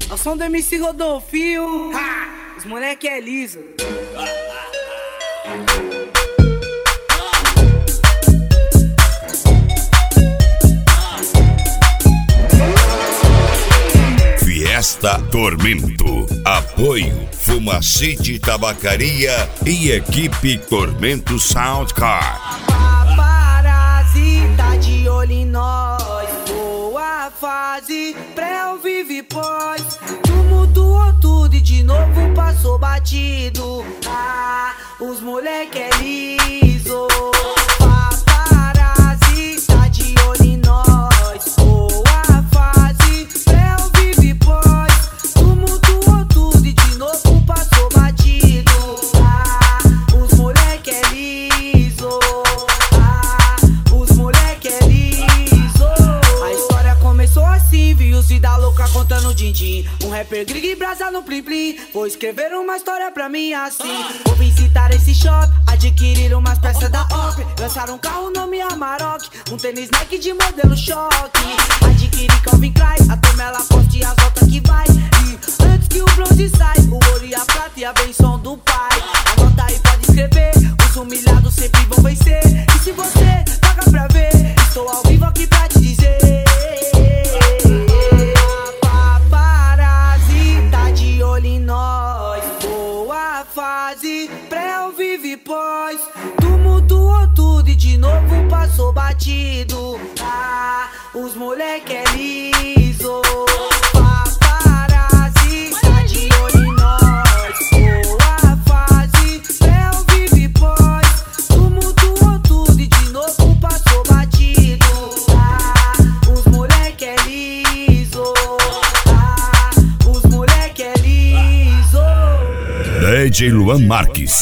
Ao som do MC Rodolfinho, os moleque é liso. Fiesta Tormento. Apoio Fumacite Tabacaria e equipe Tormento Soundcar. Paparazzi tá de olho em nós. Boa fase, pré ou vive pós. Tumultuou tudo e de novo passou batido. Os moleque é liso. Paparazzi tá de olho em nós. Boa fase, pré ou vive pós. Tumultuou tudo e de novo passou batido. Os moleque é liso. Os moleque é liso. A história começou assim, vi os vida louca contando din-din. Um rapper gringo e brasa no plim plim. Vou escrever uma história pra mim assim. Vou visitar esse shop, adquirir umas peças da OP. Lançar um carro nome Amarok, um tênis Nike de modelo choque. Adquirir Calvin Klein, a Tomela Costa e as voltas que vai. E antes que o bronze sai, o ouro e a prata e a benção do pai. Anota aí, pode escrever, os humilhados sempre vão vencer. E se você paga pra ver, estou ao vivo aqui pra te dizer. Paparazzi tá de olho em nós. Boa fase, pré ou vive pós. Tumultuou tudo e de novo passou batido. Os moleque é liso. Paparazzi tá de olho em nós. Boa fase, pré ou vive pós. Tumultuou tudo e de novo passou batido. Os moleque é liso. Os moleque é liso. DJ Luan Marques.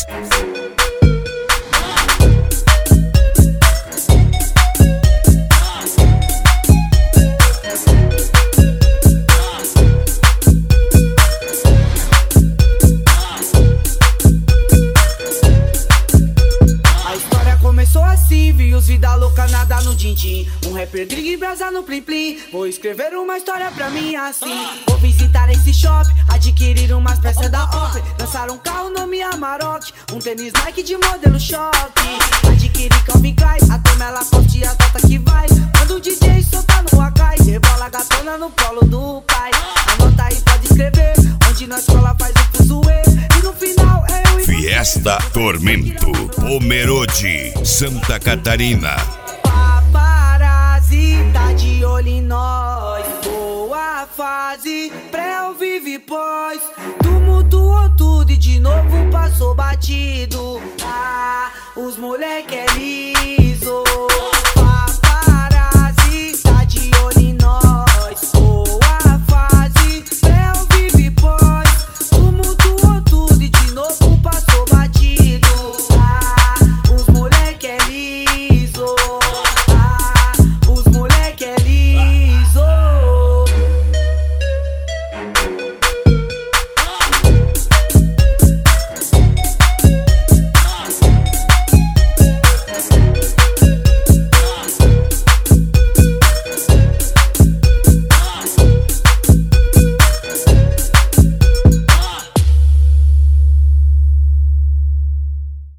Começou assim, vi os vida louca nada no din-din. Um rapper gringo e brasa no plim plim. Vou escrever uma história pra mim assim. Vou visitar esse shop, adquirir umas peças da OP. Lançar um carro nome Amarok, um tênis Nike de modelo choque. Adquirir Calvin Klein, a Tomela Costa e as voltas que vai. Quando o DJ soltar no Akai, rebola a gatona no colo do pai. Anota aí, pode escrever, onde na escola faz o fuzuê. E no final eu e Fiesta Tormento. Pomerode, Santa Catarina. Paparazzi tá de olho em nós. Boa fase, pré ou vive pós. Tumultuou tudo e de novo passou batido. Os moleque é liso.